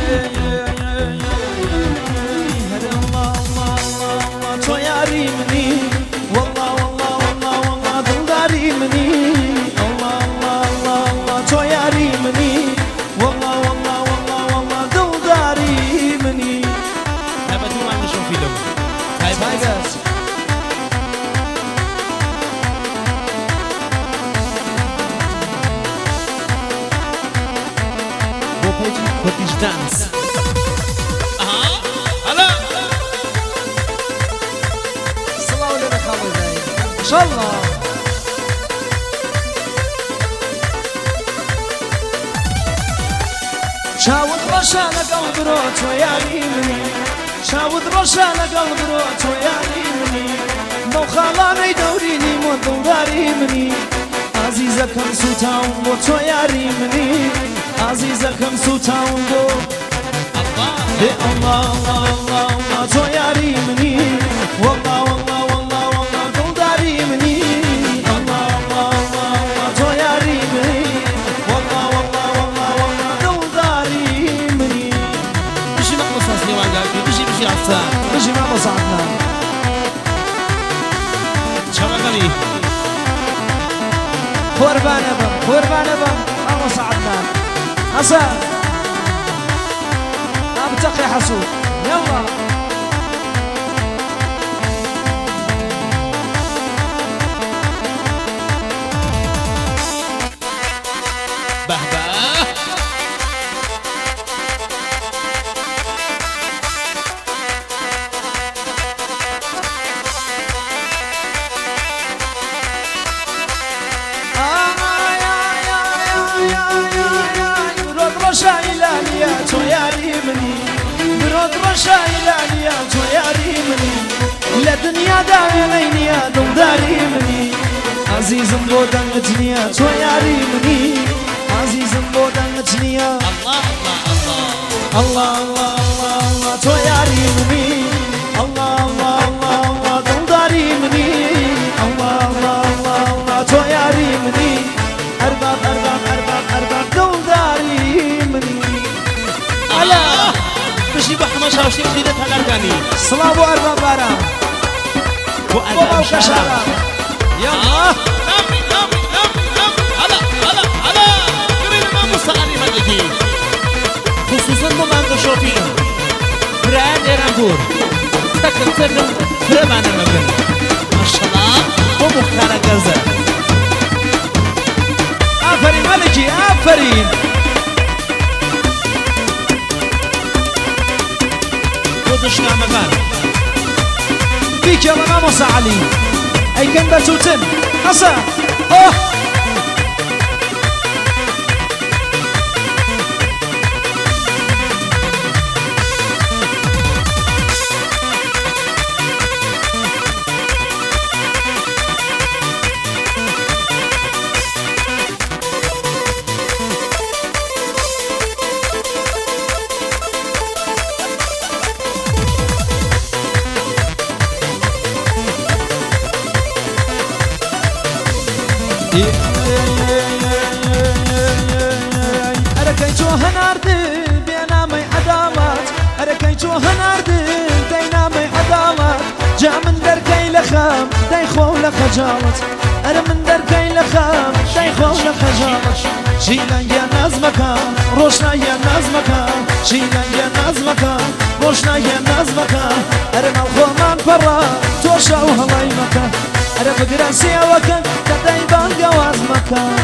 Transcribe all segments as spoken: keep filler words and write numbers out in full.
Dance. Aha, هلا. صلاة ولنا خالد إن شاء الله. شاود رشا لقلب روت ويعلمني شاود رشا لقلب روت ويعلمني مو خالاني دوريني مو دوري مني عزيزة كم سوتاون بوت ويعلمني عزيزة كم سوتاون بوت الله الله الله الله تو يعلمني والله والله والله والله دوري مني الله الله الله الله تو يعلمني والله والله والله والله دوري مني بشي ما قصص لي وان قال بشي بشي عصام بشي ما قصعنا شبكني قربانة بم قربانة بم أما صعدنا أسا أبتقي حسود يلا بهبه لدنيا داعي يا دوداري مني عزيز بودن تنيا توياري مني عزيز بودن تنيا الله الله الله الله الله الله توياري مني الله الله الله الله دوداري مني الله الله الله الله توياري مني أرباب أرباب أرباب أرباب دوداري مني على بشي بحمش هاوشي جديدة هالأرقاني صلابو أرباب بارا وأنا شارع يلا نامي نامي نامي نامي هلا هلا هلا قريب ما مستقري مدكي خصوصا بمانجا شوفينو بران إيرانبور تكن تكن فرمانا مبن ما شاء الله ومختارة غزة آفرين ملكي آفرين ودش نعمبان فيك يا ماموس علي أي كان بتوتن حسن أوه أركيتو هنارد بينامي عدامات أركيتو هنارد دينامي عدامات جا من دركي لخام دايخو لخجالت أنا من دركي لخام دايخو لخجالت شيلا يا ناز مكان روشنا يا ناز مكان شيلا يا ناز مكان روشنا يا ناز مكان أنا الخومان برا توشا وهلاي مكان أنا بقراسي وكان كداي بانقواز مكان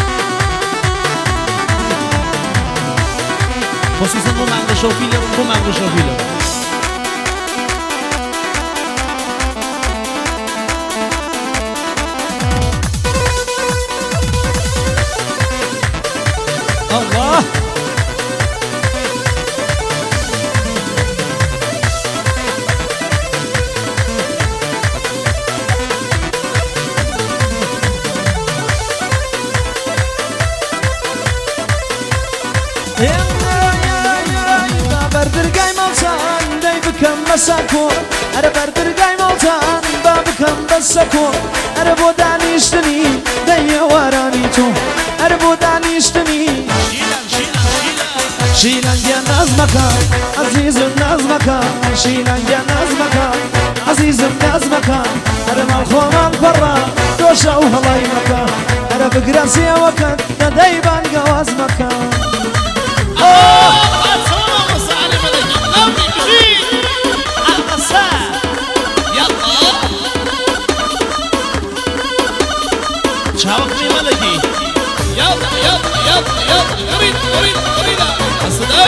خصوصا بمانجا شوفينو بمانجا شوفينو الله بردرقاي ملتان داي بكم مساكون أنا بردرقاي ملتان بابكم بسكون أنا بودانيشتني داي ورانيتو أنا بودانيشتني شيلا شيلا شيلا شيلانجا نازمك عزيز نازمك شيلانجا نازمك عزيز نازمك أنا مالخومان برا دوشة وهلايمك أنا بقراسي وكان ندايبان قوازمك شاوفني ملكي يلا يلا يلا يلا أريد أريد أريد أصدقائي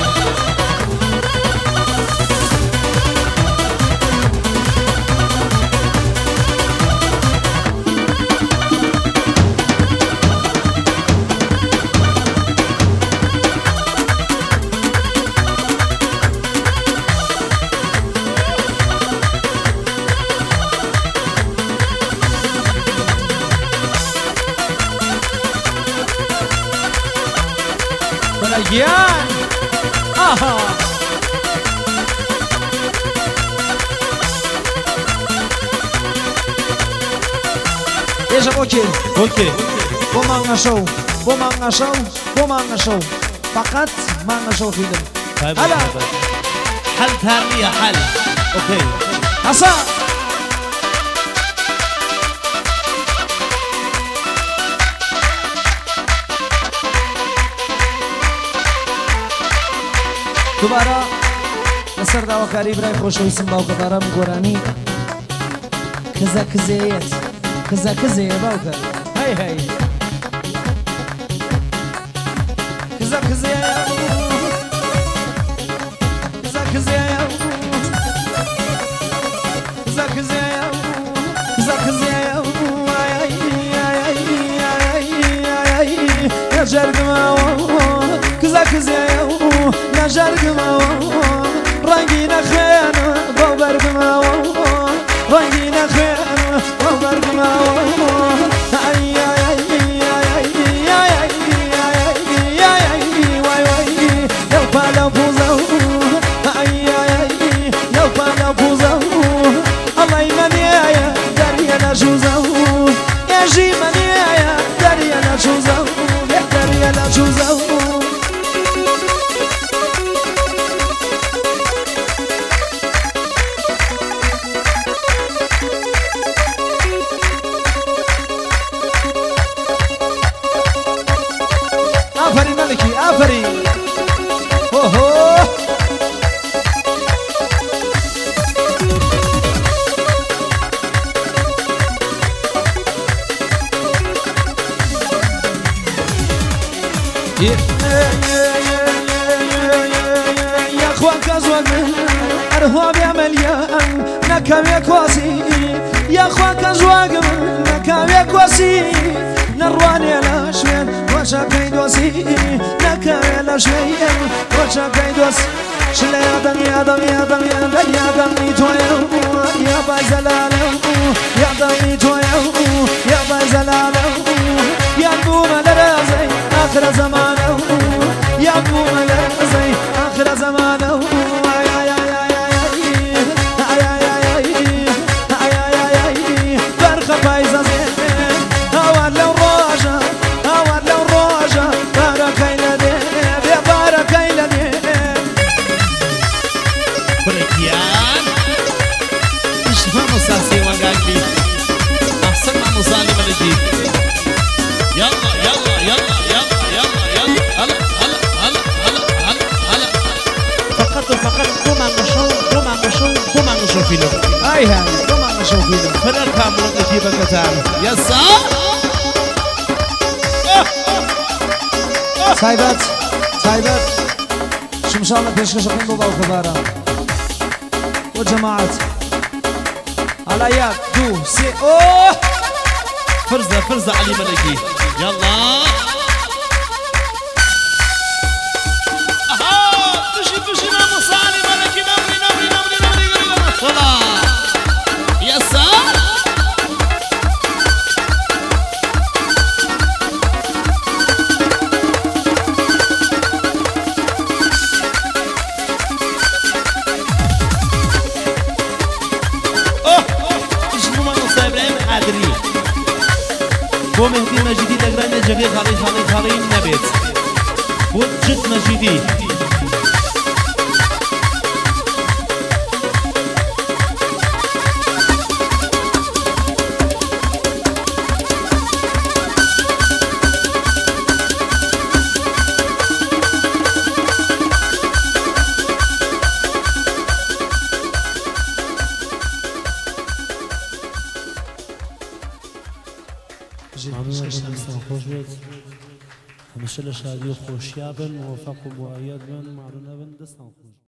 بلجيان آها ايش اوكي اوكي بو مانغا شو بو مانغا شو بو مانغا شو فقط مانغا شو فيلم هلا حل ثانية حل اوكي حسن دوباره لسر داواکاری برای خوشویسم باوکەدارم گۆرانی کزە کزەیەت کزە کزەیە باوکە هەی هەی کزە کزەیە کزە کزەیە کزە کزەیە کزە کزەیە یا جەرگمەوە کزە کزەیە یا جەرگمەوە ڕەنگی نەخێنە بۆ بەرگمەوە ڕەنگی نەخێنە بۆ بەرگمەوە لەو پا لەو پوزە لەو پا لەو پوزە ئەڵی مەنیایە دەریە لە ژوزە ئێژی مەنیایە دەریە لە ژوزە دەریە لە ژوزە آفرین ملکی آفرین اوهو يا اخوانك ازواج ارهاب يا مليان نكام يا كواسي يا اخوانك ازواج نكام يا كواسي نرواني على شوين وشا كيدوسي نكام على شوين وشا كيدوسي شلا يا دم يا دم يا دم يا دم يا دم يتويا يا بايزلال يا دم يتويا يا بايزلال يا بوم الرازي آخر زمانه يا بوم الرازي آخر زمانه برخة بايزة زين هوان لو روجة هوان لو روجة باركي لدين يا باركي لدين بريكيان ايش فهم ساسي وقاقبي احسن ما مصالي ملكي يلا يلا يلا يلا يلا يلا هلا هلا هلا هلا هلا هلا فقط فقط قوم عن شو قوم عن شو قوم عن شو فيلم هاي هاي قوم عن شو فيلم فرق كامل نجيبك تعال يا صاح تايبات تايبات شو ان شاء الله بيشكش قيم بابا وكبارة وجماعات على ياك دو سي اوه فرزة فرزة علي ملكي يلا اها تشي تشي نامو صالي ملكي نمري نمري نمري نمري خلاص يا صار اوه شنو ما نص ابراهيم قادري بو مهدي مجيدي دقران جگه خالی خالی خالی نبید وجد مجيدي همیشه لشادی و خوشیابن موفق و مؤید بن معلومه بن دستان